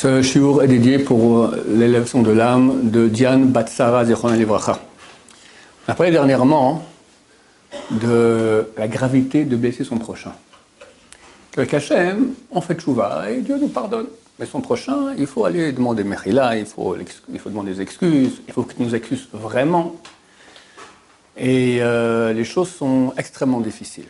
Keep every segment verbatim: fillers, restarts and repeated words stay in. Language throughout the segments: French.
Ce shiur est dédié pour l'élévation de l'âme de Diane Batsara Zichron Livracha. On a parlé dernièrement de la gravité de blesser son prochain. Avec Hachem, on fait tchouva et Dieu nous pardonne. Mais son prochain, il faut aller demander mechila, il faut, il faut demander des excuses, il faut qu'il nous excuse vraiment. Et euh, les choses sont extrêmement difficiles.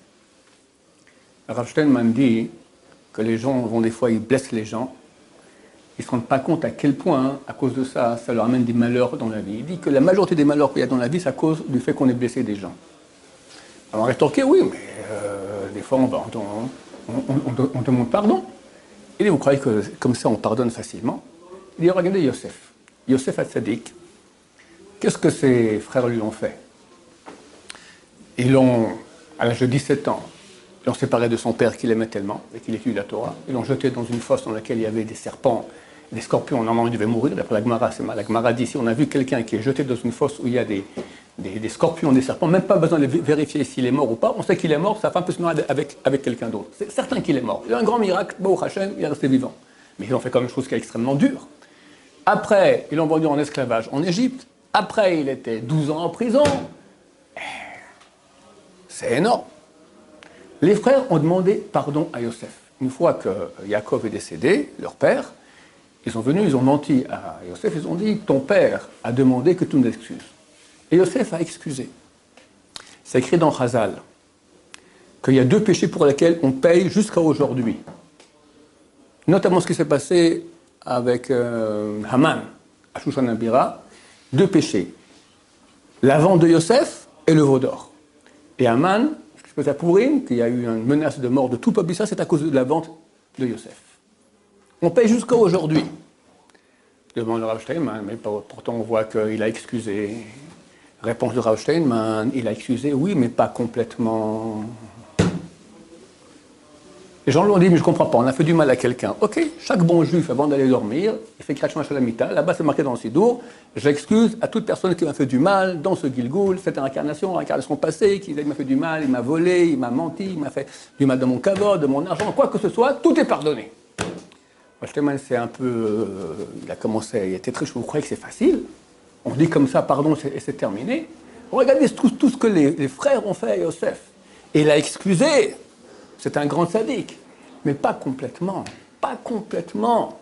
Rav Steinman dit que les gens vont des fois, ils blessent les gens. Ils ne se rendent pas compte à quel point, à cause de ça, ça leur amène des malheurs dans la vie. Il dit que la majorité des malheurs qu'il y a dans la vie, c'est à cause du fait qu'on ait blessé des gens. Alors on rétorquait, oui, mais euh, des fois on, va, on, on, on, on demande pardon. Il dit, vous croyez que comme ça on pardonne facilement? Il dit, regardez Yosef. Yosef Hatzadik, qu'est-ce que ses frères lui ont fait? Ils l'ont, à l'âge de dix-sept ans, ils l'ont séparé de son père qu'il aimait tellement, et qu'il étudie la Torah. Ils l'ont jeté dans une fosse dans laquelle il y avait des serpents, des scorpions. Normalement, il devait mourir. D'après la Gemara, c'est mal. La Gemara dit, si on a vu quelqu'un qui est jeté dans une fosse où il y a des, des, des scorpions, des serpents, même pas besoin de vérifier s'il est mort ou pas. On sait qu'il est mort, sa femme peut se marier avec, avec quelqu'un d'autre. C'est certain qu'il est mort. Il y a un grand miracle, Baruch Hashem, il est resté vivant. Mais ils ont fait quand même une chose qui est extrêmement dure. Après, ils l'ont vendu en esclavage en Égypte. Après, il était douze ans en prison. C'est énorme. Les frères ont demandé pardon à Yosef. Une fois que Yaakov est décédé, leur père, ils sont venus, ils ont menti à Yosef, ils ont dit, ton père a demandé que tu nous excuses. Et Yosef a excusé. C'est écrit dans Chazal qu'il y a deux péchés pour lesquels on paye jusqu'à aujourd'hui. Notamment ce qui s'est passé avec euh, Haman, à Shushan Abira, deux péchés. La vente de Yosef et le veau d'or. Et Haman, ce qui se passe à Pourim, qu'il y a eu une menace de mort de tout peuple, ça c'est à cause de la vente de Yosef. On paye jusqu'à aujourd'hui. Demande le Rav Steinman, mais pourtant on voit qu'il a excusé. Réponse de Rav Steinman, il a excusé, oui, mais pas complètement. Les gens lui ont dit, mais je ne comprends pas, on a fait du mal à quelqu'un. Ok, chaque bon juif, avant d'aller dormir, il fait Krach Shalamita, là-bas c'est marqué dans le Sidour, j'excuse à toute personne qui m'a fait du mal dans ce Gilgoul, cette incarnation, l'incarnation passée, qui m'a fait du mal, il m'a volé, il m'a menti, il m'a fait du mal de mon kavod, de mon argent, quoi que ce soit, tout est pardonné. Moi, c'est un peu, euh, il a commencé, il était très chaud, vous croyez que c'est facile? On dit comme ça, pardon, et c'est terminé. Regardez tout, tout ce que les, les frères ont fait à Yosef. Et il a excusé. C'est un grand sadique, mais pas complètement, pas complètement.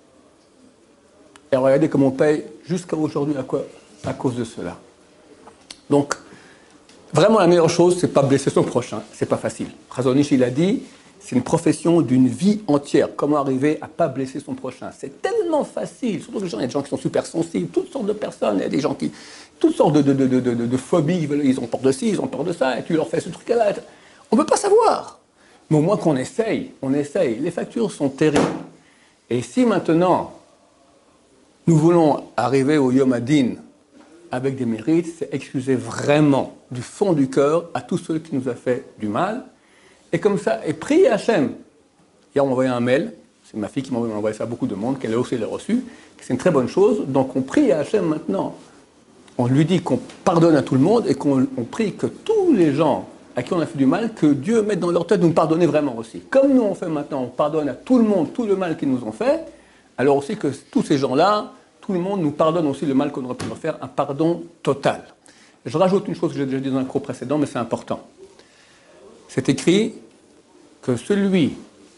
Et regardez comment on paye jusqu'à aujourd'hui à quoi? À cause de cela. Donc, vraiment la meilleure chose, c'est pas blesser son prochain, c'est pas facile. Razonich, il a dit, c'est une profession d'une vie entière. Comment arriver à pas blesser son prochain? C'est tellement facile, surtout que les gens, il y a des gens qui sont super sensibles, toutes sortes de personnes, il y a des gens qui, toutes sortes de, de, de, de, de, de phobies, ils ont peur de ci, ils ont peur de ça, et tu leur fais ce truc-là. On ne peut pas savoir. Mais au moins qu'on essaye, on essaye. Les factures sont terribles. Et si maintenant, nous voulons arriver au Yom Hadin avec des mérites, c'est excuser vraiment du fond du cœur à tous ceux qui nous ont fait du mal. Et comme ça, et prier Hachem. Hier, on m'a envoyé un mail, c'est ma fille qui m'a envoyé ça à beaucoup de monde, qu'elle a aussi reçu, c'est une très bonne chose. Donc on prie à Hachem maintenant. On lui dit qu'on pardonne à tout le monde et qu'on prie que tous les gens à qui on a fait du mal, que Dieu mette dans leur tête de nous pardonner vraiment aussi. Comme nous on fait maintenant, on pardonne à tout le monde, tout le mal qu'ils nous ont fait, alors aussi que tous ces gens-là, tout le monde nous pardonne aussi le mal qu'on aurait pu leur faire, un pardon total. Je rajoute une chose que j'ai déjà dit dans un cours précédent, mais c'est important. C'est écrit que celui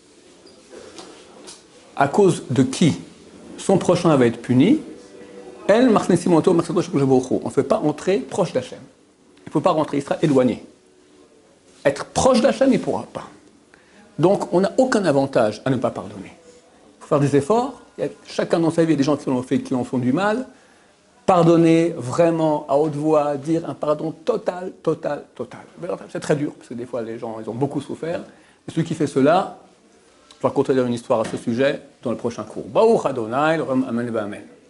à cause de qui son prochain va être puni, elle, on ne fait pas entrer proche d'Hachem. Il ne faut pas rentrer, il sera éloigné. Être proche d'Hachem, il ne pourra pas. Donc, on n'a aucun avantage à ne pas pardonner. Il faut faire des efforts. Il y a, chacun dans sa vie, il y a des gens qui en, fait, qui en font du mal. Pardonner vraiment à haute voix, dire un pardon total, total, total. C'est très dur, parce que des fois, les gens ils ont beaucoup souffert. Et celui qui fait cela, je vais raconter une histoire à ce sujet dans le prochain cours. Baruch Adonai, Amen, Amen.